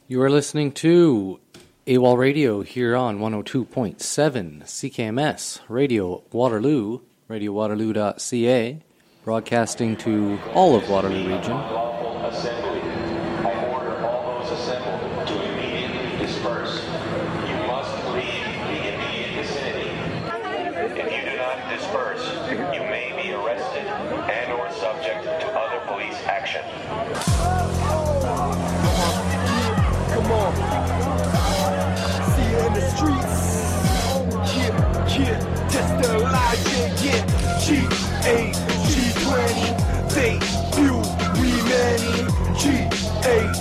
You are listening to AWOL Radio here on 102.7 CKMS Radio Waterloo, radiowaterloo.ca, broadcasting to all of Waterloo region. Assembly. I order all those assembled to immediately disperse. You must leave the immediate vicinity. If you do not disperse, you may be arrested and or subject to other police action. Come on. See you in the streets. Yeah, test the logic, yeah. G-A, G20, they few, we many. G-A,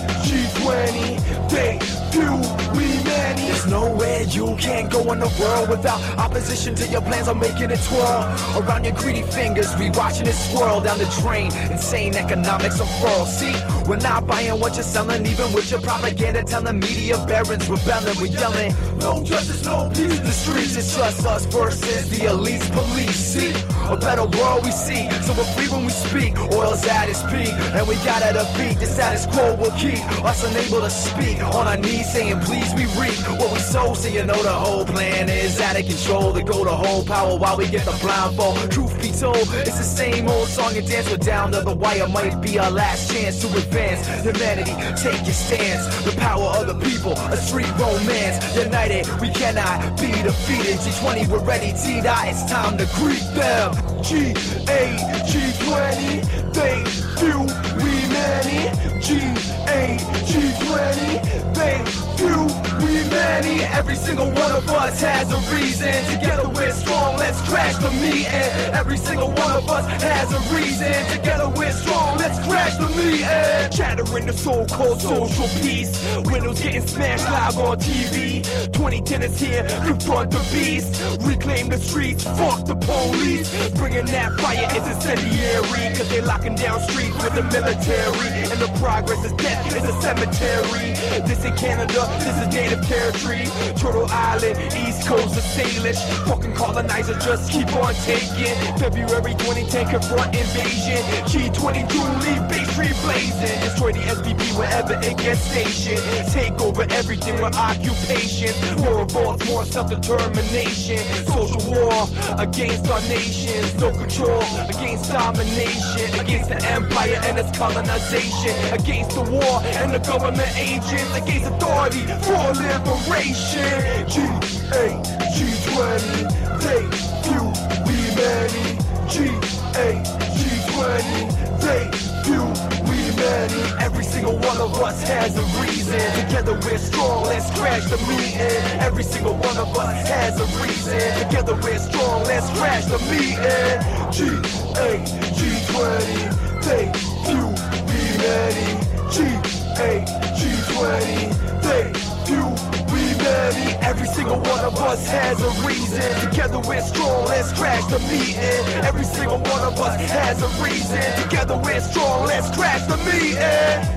G20, they few, we many. There's nowhere you can't go in the world without opposition to your plans on making it twirl. Around your greedy fingers, we watching it swirl down the drain. Insane economics unfurl. See, we're not buying what you're selling, even with your propaganda telling media barons rebelling. We're yelling, no justice, no peace. The streets, it's just us versus the elites police. See, a better world we see, so we're free when we speak. Oil's at its peak, and we gotta defeat the status quo. Will keep us unable to speak on our knees, saying please we reap what we sow. So you know the whole plan is out of control. To go to whole power while we get the blindfold. Truth be told, it's the same old song and dance. We're down to the wire, might be our last chance to advance. Humanity, take your stance. The power of the people, a street romance. United, we cannot be defeated. G20, we're ready, T-Dot, it's time to greet them. G-A, G20, they few, we many. G-A, G20, they few, we many. Every single one of us has a reason. Together we're strong, let's crash the meeting. Every single one of us has a reason. Together we're strong, let's crash the meeting. Chattering the so-called social peace. Windows getting smashed live on TV. 2010 is here, confront the beast. Reclaim the streets, fuck the police. Bringing that fire is incendiary. Cause they're locking down streets with the military. And the progress is death, it's a cemetery. This in Canada, this is native territory. Turtle Island, East Coast of Salish. Fucking colonizer, just keep on taking. February 2010, confront invasion. G20 Julie, Bay Street blazing. Destroy the SBB wherever it gets stationed. Take over everything with occupation. More revolts, more self-determination. Social war against our nations. No control against domination. Against the empire and its colonization. Against the war and the government agents. Against authority for liberation. G-A, G20, they few, we many. G-A, G20, they few, we many. Every single one of us has a reason. Together we're strong, let's crash the meeting. Every single one of us has a reason. Together we're strong, let's crash the meeting. G-A, G20, they few, we many. G-A, G20, they few, we many. Every single one of us has a reason. Together we're strong, let's crash the meeting. Every single one of us has a reason. Together we're strong, let's crash the meeting.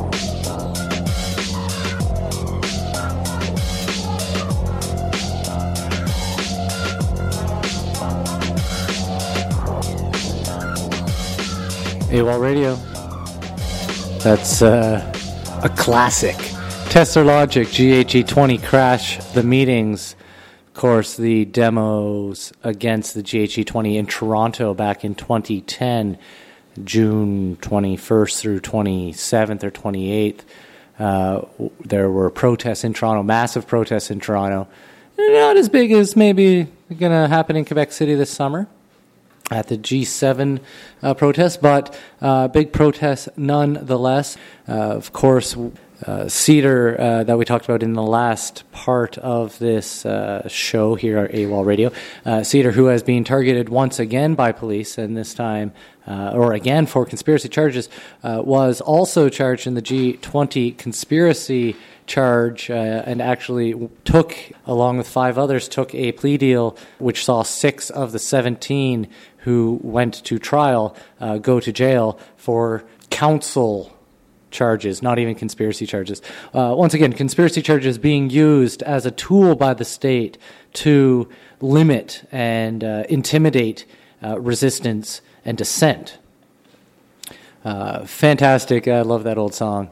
AWOL Radio. That's a classic. Tesla Logic, GHE20, Crash the Meetings. Of course, the demos against the GHE20 in Toronto back in 2010, June 21st through 27th or 28th. There were protests in Toronto, massive protests in Toronto. Not as big as maybe going to happen in Quebec City this summer at the G7 protest, but big protests nonetheless. Of course, Cedar, that we talked about in the last part of this show here at AWOL Radio, Cedar, who has been targeted once again by police, and this time, or again for conspiracy charges, was also charged in the G20 conspiracy charge, and actually took, along with 5 others, took a plea deal which saw 6 of the 17 who went to trial go to jail for counsel charges, not even conspiracy charges. Once again, conspiracy charges being used as a tool by the state to limit and intimidate resistance and dissent. Fantastic. I love that old song.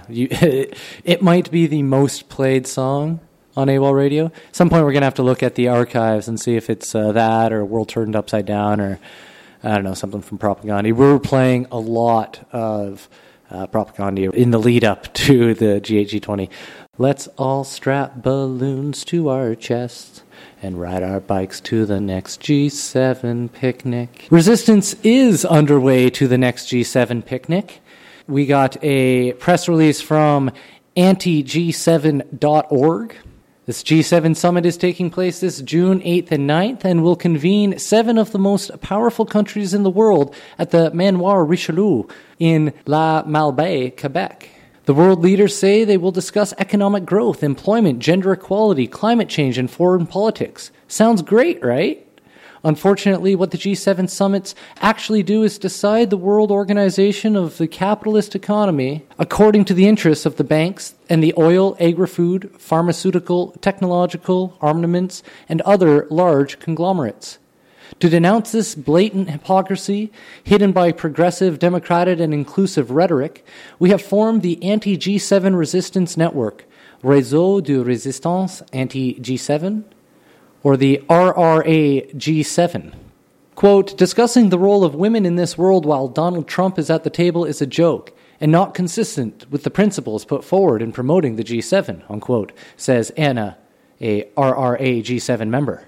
It might be the most played song on AWOL Radio. At some point, we're going to have to look at the archives and see if it's that or World Turned Upside Down or, I don't know, something from Propaganda. We were playing a lot of Propaganda in the lead up to the GHG20. Let's all strap balloons to our chests and ride our bikes to the next G7 picnic. Resistance is underway to the next G7 picnic. We got a press release from antig7.org. This G7 summit is taking place this June 8th and 9th and will convene 7 of the most powerful countries in the world at the Manoir Richelieu in La Malbaie, Quebec. The world leaders say they will discuss economic growth, employment, gender equality, climate change, and foreign politics. Sounds great, right? Unfortunately, what the G7 summits actually do is decide the world organization of the capitalist economy according to the interests of the banks and the oil, agri-food, pharmaceutical, technological, armaments, and other large conglomerates. To denounce this blatant hypocrisy, hidden by progressive, democratic, and inclusive rhetoric, we have formed the Anti-G7 Resistance Network, Réseau de Résistance Anti-G7, or the RRA G7. Quote, discussing the role of women in this world while Donald Trump is at the table is a joke and not consistent with the principles put forward in promoting the G7, unquote, says Anna, a RRA G7 member.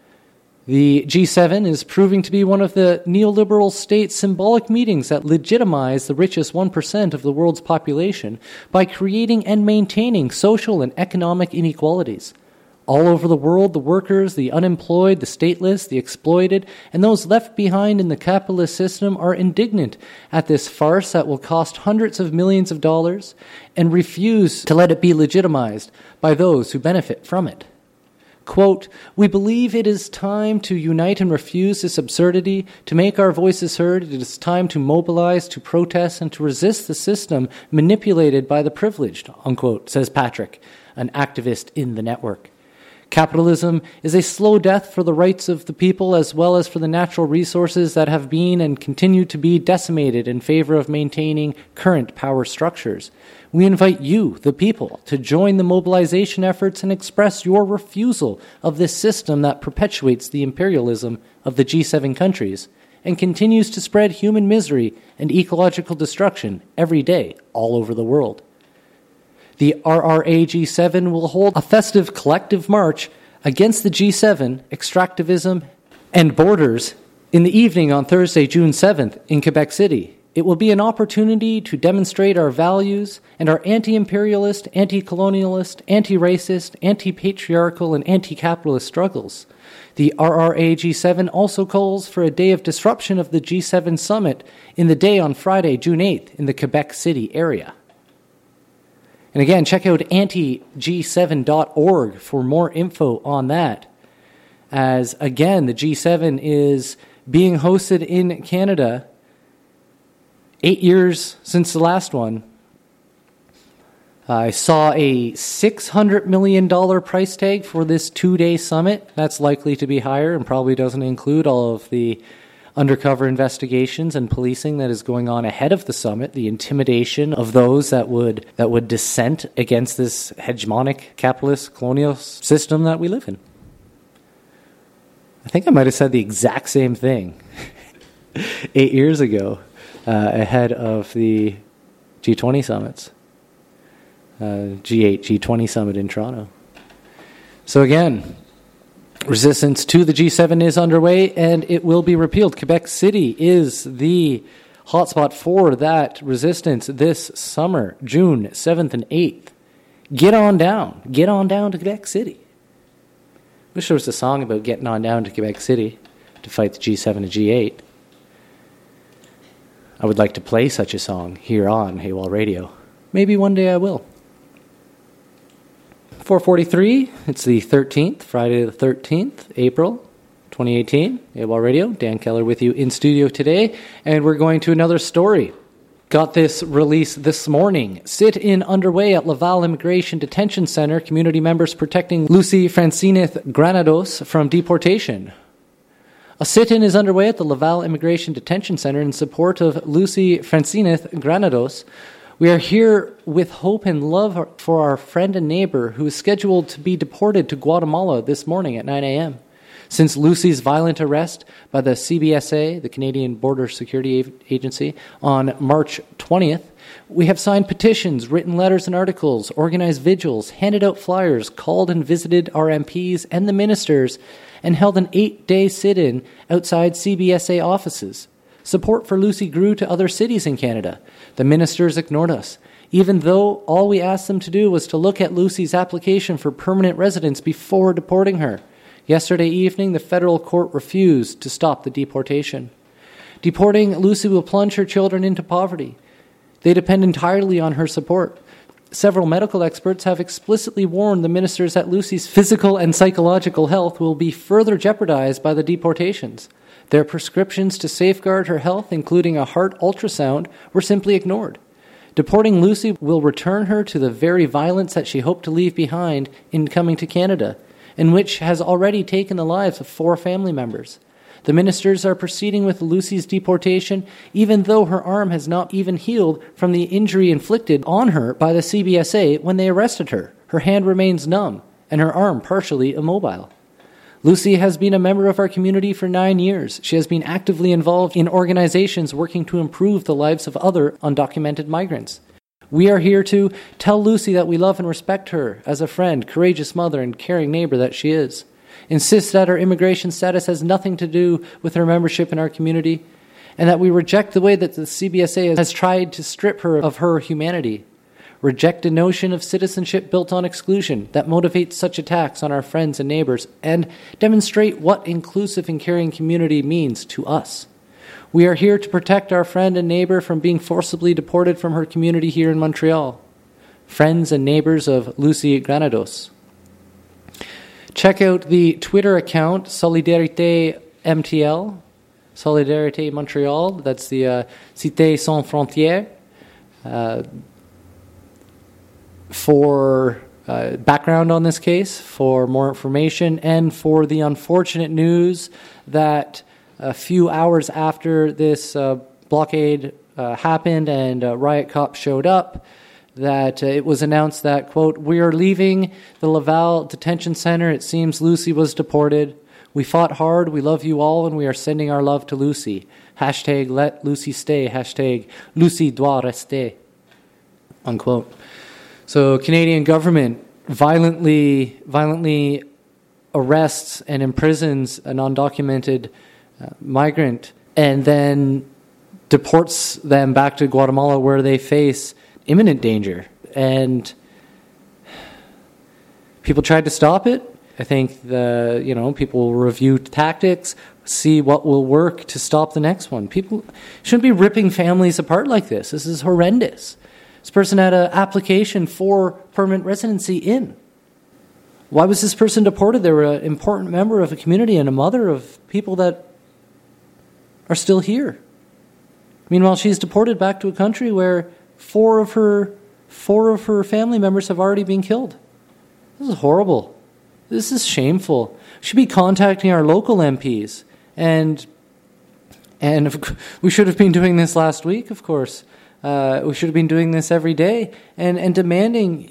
The G7 is proving to be one of the neoliberal state's symbolic meetings that legitimize the richest 1% of the world's population by creating and maintaining social and economic inequalities. All over the world, the workers, the unemployed, the stateless, the exploited, and those left behind in the capitalist system are indignant at this farce that will cost hundreds of millions of dollars and refuse to let it be legitimized by those who benefit from it. Quote, we believe it is time to unite and refuse this absurdity, to make our voices heard. It is time to mobilize, to protest, and to resist the system manipulated by the privileged, unquote, says Patrick, an activist in the network. Capitalism is a slow death for the rights of the people as well as for the natural resources that have been and continue to be decimated in favor of maintaining current power structures. We invite you, the people, to join the mobilization efforts and express your refusal of this system that perpetuates the imperialism of the G7 countries and continues to spread human misery and ecological destruction every day all over the world. The RRA G7 will hold a festive collective march against the G7, extractivism, and borders in the evening on Thursday, June 7th in Quebec City. It will be an opportunity to demonstrate our values and our anti-imperialist, anti-colonialist, anti-racist, anti-patriarchal, and anti-capitalist struggles. The RRA G7 also calls for a day of disruption of the G7 summit in the day on Friday, June 8th in the Quebec City area. And again, check out antig7.org for more info on that. As, again, the G7 is being hosted in Canada 8 years since the last one. I saw a $600 million price tag for this 2-day summit. That's likely to be higher and probably doesn't include all of the undercover investigations and policing that is going on ahead of the summit, the intimidation of those that would dissent against this hegemonic capitalist colonial system that we live in. I think I might have said the exact same thing 8 years ago ahead of the G20 summits, G8, G20 summit in Toronto. So again, resistance to the G7 is underway, and it will be repealed. Quebec City is the hotspot for that resistance this summer, June 7th and 8th. Get on down. Get on down to Quebec City. Wish there was a song about getting on down to Quebec City to fight the G7 and G8. I would like to play such a song here on AWOL Radio. Maybe one day I will. 4:43, it's the 13th, Friday the 13th, April 2018, AWOL Radio. Dan Keller with you in studio today, and we're going to another story. Got this release this morning. Sit-in underway at Laval Immigration Detention Center. Community members protecting Lucy Francineth Granados from deportation. A sit-in is underway at the Laval Immigration Detention Center in support of Lucy Francinez Granados. We are here with hope and love for our friend and neighbor who is scheduled to be deported to Guatemala this morning at 9 a.m. Since Lucy's violent arrest by the CBSA, the Canadian Border Security Agency, on March 20th, we have signed petitions, written letters and articles, organized vigils, handed out flyers, called and visited our MPs and the ministers, and held an 8-day sit-in outside CBSA offices. Support for Lucy grew to other cities in Canada. The ministers ignored us, even though all we asked them to do was to look at Lucy's application for permanent residence before deporting her. Yesterday evening, the federal court refused to stop the deportation. Deporting Lucy will plunge her children into poverty. They depend entirely on her support. Several medical experts have explicitly warned the ministers that Lucy's physical and psychological health will be further jeopardized by the deportations. Their prescriptions to safeguard her health, including a heart ultrasound, were simply ignored. Deporting Lucy will return her to the very violence that she hoped to leave behind in coming to Canada, and which has already taken the lives of 4 family members. The ministers are proceeding with Lucy's deportation, even though her arm has not even healed from the injury inflicted on her by the CBSA when they arrested her. Her hand remains numb, and her arm partially immobile. Lucy has been a member of our community for 9 years. She has been actively involved in organizations working to improve the lives of other undocumented migrants. We are here to tell Lucy that we love and respect her as a friend, courageous mother, and caring neighbor that she is. Insist that her immigration status has nothing to do with her membership in our community, and that we reject the way that the CBSA has tried to strip her of her humanity. Reject a notion of citizenship built on exclusion that motivates such attacks on our friends and neighbors, and demonstrate what inclusive and caring community means to us. We are here to protect our friend and neighbor from being forcibly deported from her community here in Montreal. Friends and neighbors of Lucy Granados. Check out the Twitter account, Solidarité MTL, Solidarité Montreal. That's the Cité Sans Frontières. For background on this case, for more information, and for the unfortunate news that a few hours after this blockade happened and riot cops showed up, that it was announced that, quote, "We are leaving the Laval Detention Center. It seems Lucy was deported. We fought hard. We love you all, and we are sending our love to Lucy. Hashtag let Lucy stay. Hashtag Lucy doit rester." Unquote. So Canadian government violently arrests and imprisons an undocumented migrant and then deports them back to Guatemala where they face imminent danger. And people tried to stop it. I think people will review tactics, see what will work to stop the next one. People shouldn't be ripping families apart like this. This is horrendous. This person had an application for permanent residency in. Why was this person deported? They were an important member of a community and a mother of people that are still here. Meanwhile, she's deported back to a country where four of her family members have already been killed. This is horrible. This is shameful. We should be contacting our local MPs, and we should have been doing this last week, of course. We should have been doing this every day, and demanding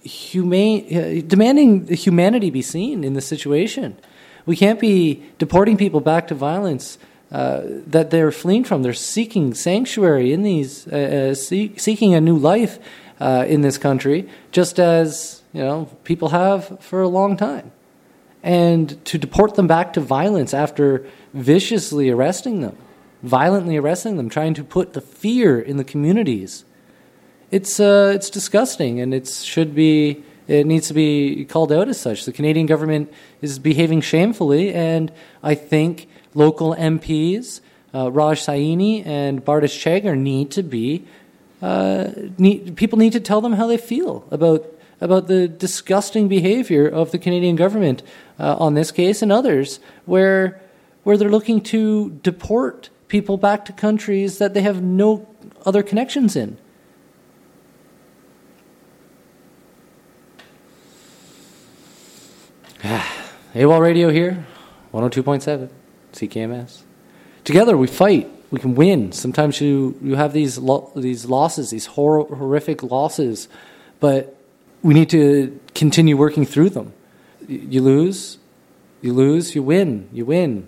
the humanity be seen in this situation. We can't be deporting people back to violence that they're fleeing from. They're seeking sanctuary in these, seeking a new life in this country, just as people have for a long time. And to deport them back to violence after viciously arresting them, violently arresting them, trying to put the fear in the communities, it's disgusting, and it needs to be called out as such. The Canadian government is behaving shamefully, and I think local MPs, Raj Saini and Bardish Chagger, people need to tell them how they feel about the disgusting behavior of the Canadian government on this case and others, where they're looking to deport people back to countries that they have no other connections in. AWOL Radio here, 102.7. CKMS. Together we fight. We can win. Sometimes you have these losses, these horrific losses, but we need to continue working through them. You lose, you win, you win.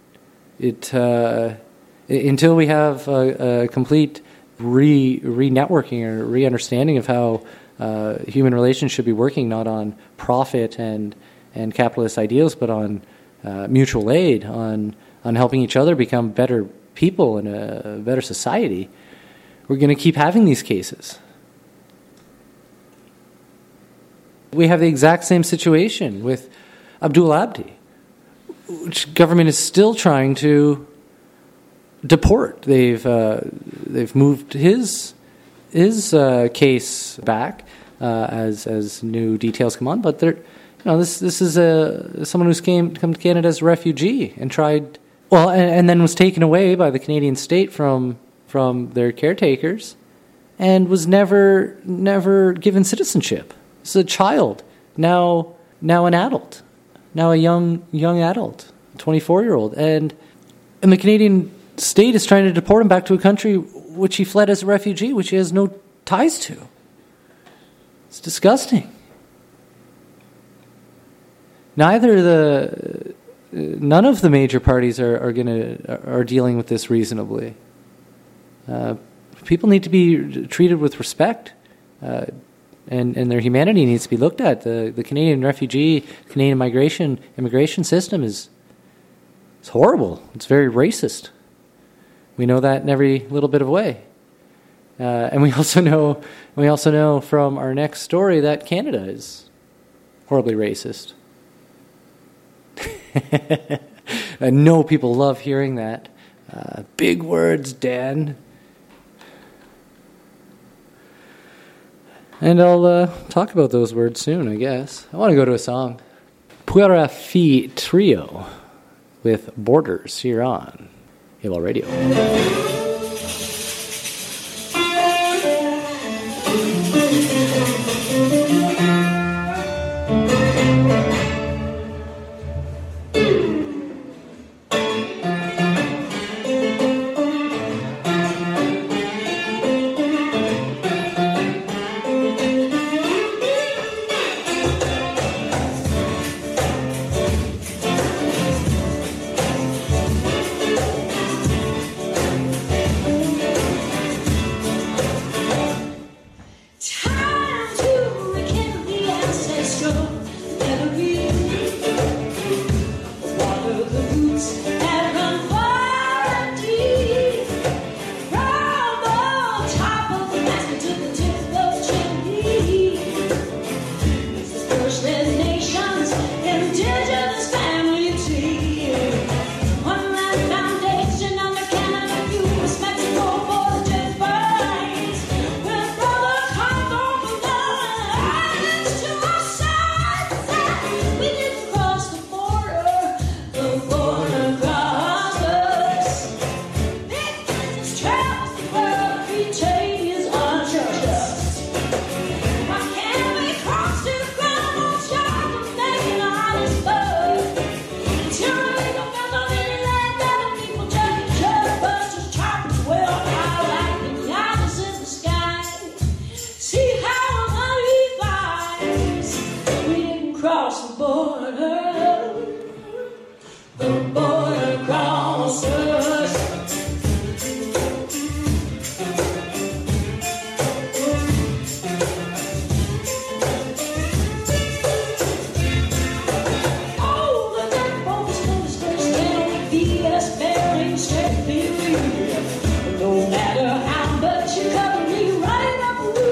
Until we have a complete re-networking or re-understanding of how human relations should be working, not on profit and capitalist ideals, but on mutual aid, on helping each other become better people in a better society, we're going to keep having these cases. We have the exact same situation with Abdul Abdi, which government is still trying to deport. They've moved his case back as new details come on, but this is someone who's come to Canada as a refugee and tried. Well, and then was taken away by the Canadian state from their caretakers, and was never given citizenship. This is a child, now an adult, now a young adult, a 24-year-old, and the Canadian state is trying to deport him back to a country which he fled as a refugee, which he has no ties to. It's disgusting. None of the major parties are dealing with this reasonably. People need to be treated with respect, and their humanity needs to be looked at. The Canadian Canadian immigration system is horrible. It's very racist. We know that in every little bit of way, and we also know from our next story that Canada is horribly racist. I know people love hearing that. Big words, Dan. And I'll talk about those words soon, I guess. I want to go to a song. Pura Fi Trio with Borders here on Halo Radio.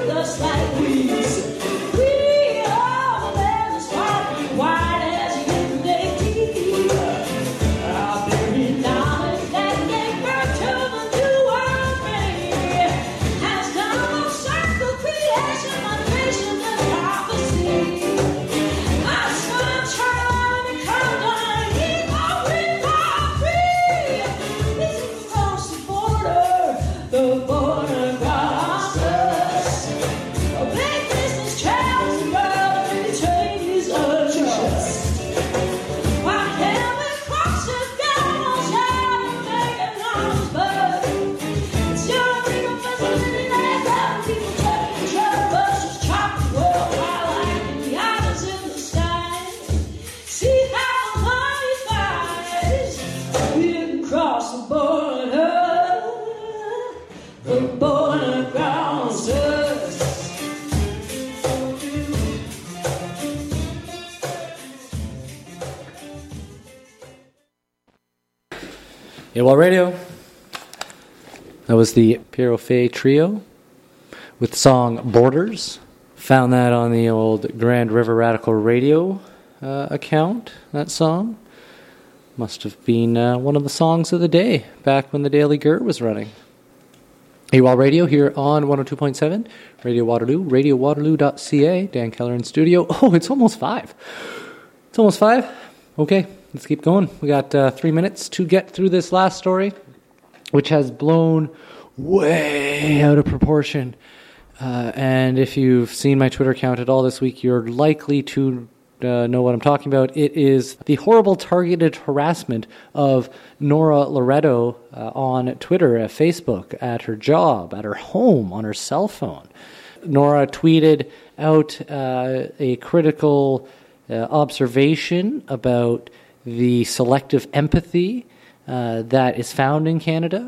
White as you AWOL Radio. That was the Pierrot Fay Trio with the song Borders. Found that on the old Grand River Radical Radio account, that song. Must have been one of the songs of the day back when the Daily Gur was running. AWOL Radio here on 102.7, Radio Waterloo, radiowaterloo.ca. Dan Keller in studio. Oh, it's almost 5. It's almost 5. Okay, let's keep going. We got 3 minutes to get through this last story, which has blown way out of proportion. And if you've seen my Twitter account at all this week, you're likely to know what I'm talking about. It is the horrible targeted harassment of Nora Loretto on Twitter, Facebook, at her job, at her home, on her cell phone. Nora tweeted out a critical observation about the selective empathy that is found in Canada,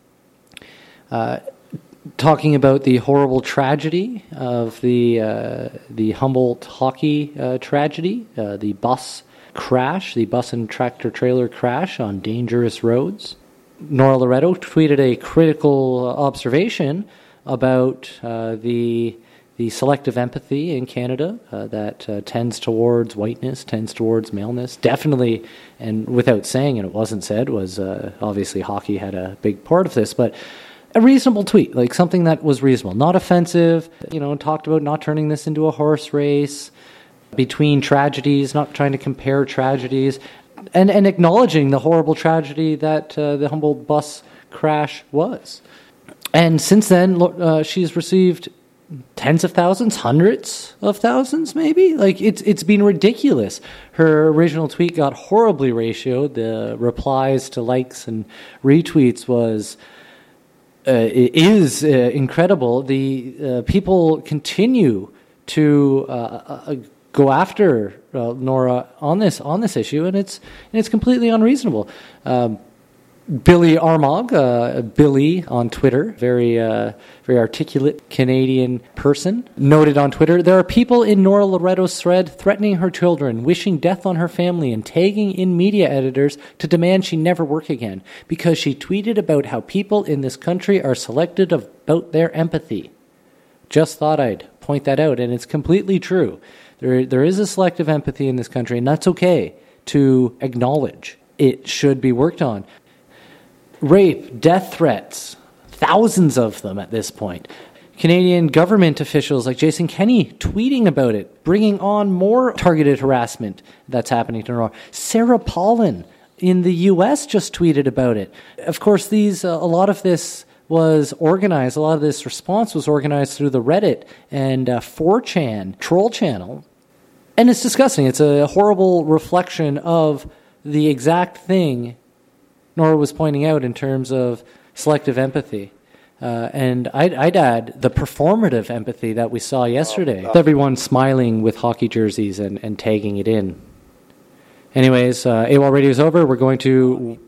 talking about the horrible tragedy of the Humboldt hockey tragedy, the bus crash, the bus and tractor trailer crash on dangerous roads. Nora Loretto tweeted a critical observation about the selective empathy in Canada that tends towards whiteness, tends towards maleness. Definitely, and without saying, and it wasn't said, was obviously hockey had a big part of this, but a reasonable tweet, like something that was reasonable, not offensive, talked about not turning this into a horse race between tragedies, not trying to compare tragedies, and acknowledging the horrible tragedy that the Humboldt bus crash was. And since then, she's received tens of thousands, hundreds of thousands, maybe. Like it's been ridiculous. Her original tweet got horribly ratioed. The replies to likes and retweets is incredible. The people continue to go after Nora on this issue, and it's completely unreasonable. Billy Armagh, Billy on Twitter, very articulate Canadian person, noted on Twitter, there are people in Nora Loretto's thread threatening her children, wishing death on her family, and tagging in media editors to demand she never work again because she tweeted about how people in this country are selected about their empathy. Just thought I'd point that out, and it's completely true. There is a selective empathy in this country, and that's okay to acknowledge. It should be worked on. Rape, death threats, thousands of them at this point. Canadian government officials like Jason Kenney tweeting about it, bringing on more targeted harassment that's happening to Nora. Sarah Palin in the U.S. just tweeted about it. Of course, a lot of this was organized, a lot of this response was organized through the Reddit and 4chan troll channel. And it's disgusting. It's a horrible reflection of the exact thing Nora was pointing out in terms of selective empathy. And I'd add the performative empathy that we saw yesterday. Everyone smiling with hockey jerseys and tagging it in. Anyways, AWOL Radio is over. We're going to